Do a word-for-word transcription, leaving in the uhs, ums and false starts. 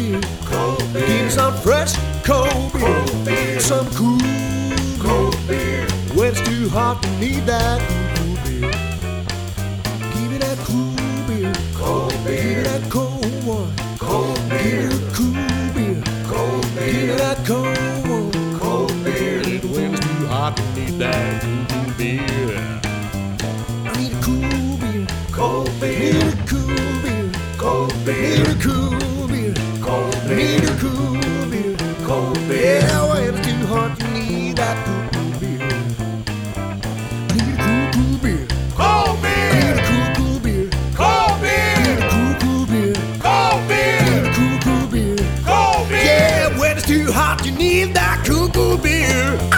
beer. Cold beer. Give me some fresh cold beer. Cold beer. Some cool Cold beer. When it's too hot, you need that cool beer. Give me that cool beer. Cold Give me beer. that cold one. Cold Give me beer. that cool beer. Cold Give me beer. that cold one. Cold beer. When it's too hot, you need that cool beer. I need a cool beer. Cold Need beer. a cool beer. Cold Need beer. a cool beer. Cold Need beer. a cool beer. Cold beer. Yeah, when it's too hot, you need that cool, cool beer. I need a cool, cool beer. Cold I beer. need a cool, cool beer. Cold I beer. need a cool, cool beer. Cold I beer. need a cool, cool beer. Cold beer. Yeah, when it's too hot, you need that cool, cool beer.